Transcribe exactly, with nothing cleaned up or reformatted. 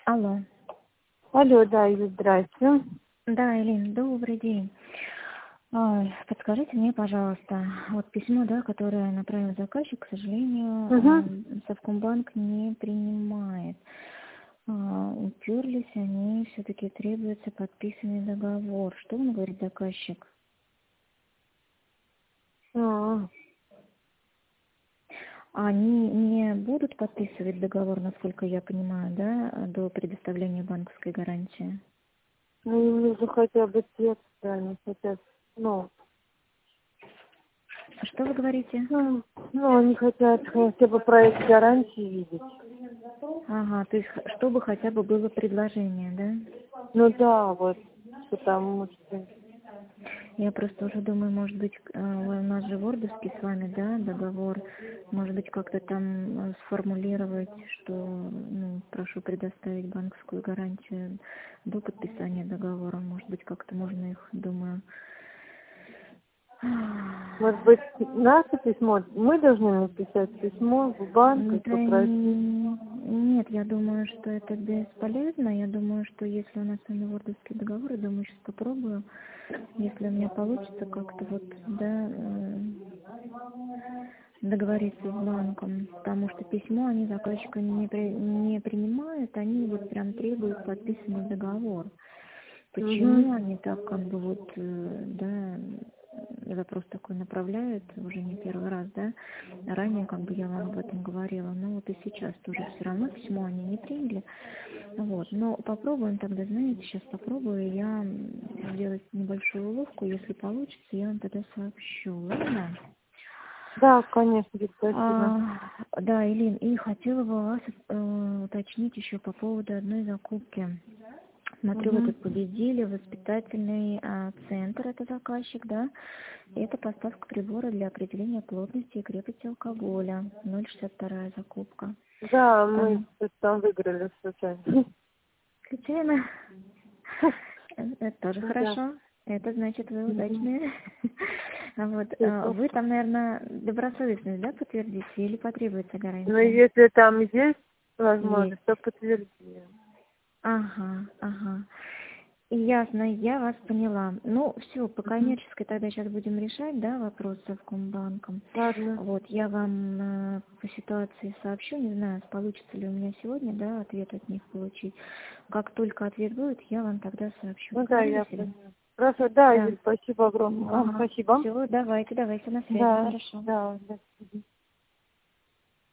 Алло. Алло, да, Юля, здрасте. Да, Элин, добрый день. Ой, подскажите мне, пожалуйста, вот письмо, да, которое направил заказчик, к сожалению, Угу. э, Совкомбанк не принимает. А, Уперлись они, все-таки требуется подписанный договор. Что он говорит, заказчик? А, Они не будут подписывать договор, насколько я понимаю, да, до предоставления банковской гарантии? ну, им нужно хотя бы текст, да, они хотят, ну, А что вы говорите? ну, ну, они хотят хотя бы проект гарантии видеть. Ага, то есть, х- чтобы хотя бы было предложение, да? Ну да, вот, потому что, Я просто уже думаю, может быть, э, у нас же вордовский с вами, да, договор, может быть, как-то там э, сформулировать, что, ну, прошу предоставить банковскую гарантию до подписания договора, может быть, как-то можно их, думаю. может быть, наше письмо, мы должны написать письмо в банк и Да попросить. н- нет, я думаю, что это бесполезно. Я думаю, что если у нас с вами вордовский договор, я думаю, сейчас попробую. Если у меня получится как-то вот, да, э, договориться с банком, потому что письмо они заказчика не, при- не принимают, они вот прям требуют подписанный договор. Угу. Почему они так как бы вот, э, да, запрос такой направляют уже не первый раз, да, ранее как бы я вам об этом говорила, но вот и сейчас тоже все равно письмо они не приняли, вот, но попробуем тогда, знаете, сейчас попробую я м, сделать небольшую уловку, если получится, я вам тогда сообщу, ладно? Да, конечно, Юля, спасибо. А, да, Илин, и хотела бы у вас э, уточнить еще по поводу одной закупки. Смотрю, вы Угу. тут победили, воспитательный а, центр, это заказчик, да? И это поставка прибора для определения плотности и крепости алкоголя. ноль шестьдесят два закупка. Да, мы Там что-то там выиграли случайно. случайно. Это тоже Да. хорошо. Это значит, вы Угу. удачные. А Вот, а, вы там, наверное, добросовестность, да, подтвердите или потребуется Но гарантия? если там есть Есть. возможность, то подтверди. Ага, ага. Ясно, я вас поняла. Ну, все, по Угу. коммерческой тогда сейчас будем решать, да, вопрос с Совкомбанком. Ладно. Вот, я вам э, по ситуации сообщу, не знаю, получится ли у меня сегодня, да, ответ от них получить. Как только ответ будет, я вам тогда сообщу. Ну да, Договорились я или? поняла. Хорошо, да, Да. Юль, спасибо огромное. Вам Ага. спасибо. Все, давайте, давайте на связи, Да, хорошо. да, да.